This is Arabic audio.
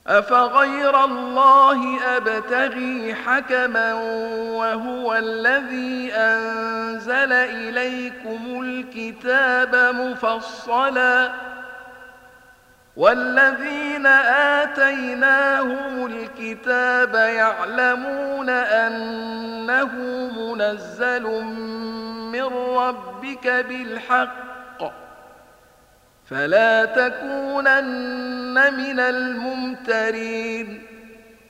أفغير الله أبتغي حكما وهو الذي أنزل إليكم الكتاب مفصلا والذين آتيناهم الكتاب يعلمون أنه منزل من ربك بالحق فلا تكونن من الممترين